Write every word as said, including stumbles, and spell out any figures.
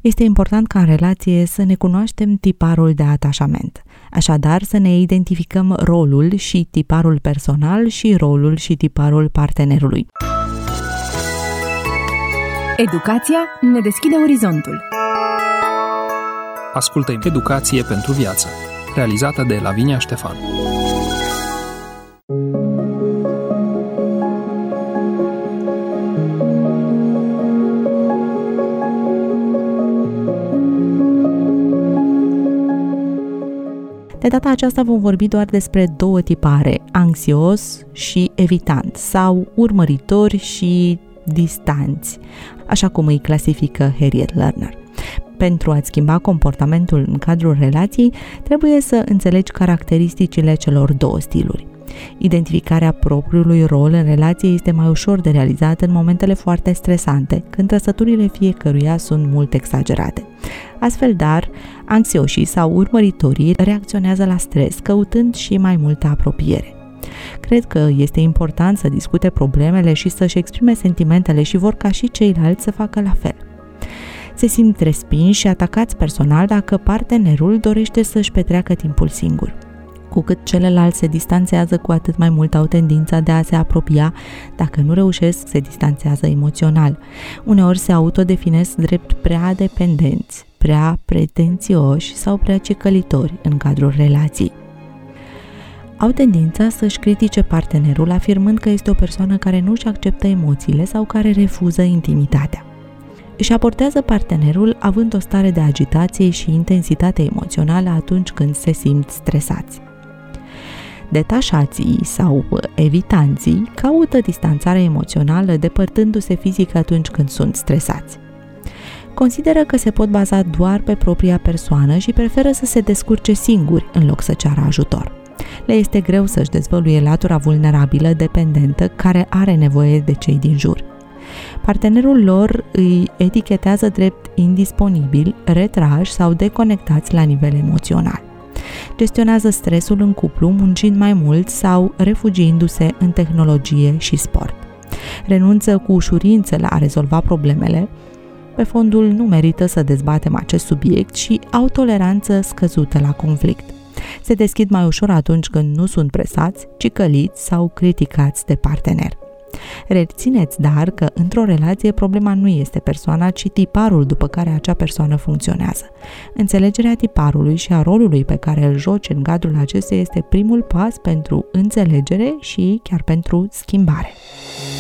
Este important ca în relație să ne cunoaștem tiparul de atașament. Așadar, să ne identificăm rolul și tiparul personal și rolul și tiparul partenerului. Educația ne deschide orizontul. Ascultă Educație pentru viață, realizată de Lavinia Ștefan. De data aceasta vom vorbi doar despre două tipare, anxios și evitant, sau urmăritori și distanți, așa cum îi clasifică Harriet Lerner. Pentru a-ți schimba comportamentul în cadrul relației, trebuie să înțelegi caracteristicile celor două stiluri. Identificarea propriului rol în relație este mai ușor de realizat în momentele foarte stresante, când trăsăturile fiecăruia sunt mult exagerate. Astfel, dar, anxioșii sau urmăritorii reacționează la stres, căutând și mai multă apropiere. Cred că este important să discute problemele și să-și exprime sentimentele și vor ca și ceilalți să facă la fel. Se simt respinși și atacați personal dacă partenerul dorește să-și petreacă timpul singur. Cu cât celălalt se distanțează, cu atât mai mult au tendința de a se apropia. Dacă nu reușesc, se distanțează emoțional. Uneori se autodefinesc drept prea dependenți, prea pretențioși sau prea cicălitori în cadrul relației. Au tendința să-și critique partenerul, afirmând că este o persoană care nu își acceptă emoțiile sau care refuză intimitatea. Își abordează partenerul având o stare de agitație și intensitate emoțională atunci când se simt stresați. Detașații sau evitanții caută distanțarea emoțională depărtându-se fizic atunci când sunt stresați. Consideră că se pot baza doar pe propria persoană și preferă să se descurce singuri în loc să ceară ajutor. Le este greu să-și dezvăluie latura vulnerabilă, dependentă, care are nevoie de cei din jur. Partenerul lor îi etichetează drept indisponibil, retrași sau deconectați la nivel emoțional. Gestionează stresul în cuplu muncind mai mult sau refugiindu-se în tehnologie și sport. Renunță cu ușurință la a rezolva problemele. Pe fondul nu merită să dezbatem acest subiect și au toleranță scăzută la conflict. Se deschid mai ușor atunci când nu sunt presați, cicăliți sau criticați de partener. Rețineți, dar, că într-o relație problema nu este persoana, ci tiparul după care acea persoană funcționează. Înțelegerea tiparului și a rolului pe care îl joci în cadrul acestuia este primul pas pentru înțelegere și chiar pentru schimbare.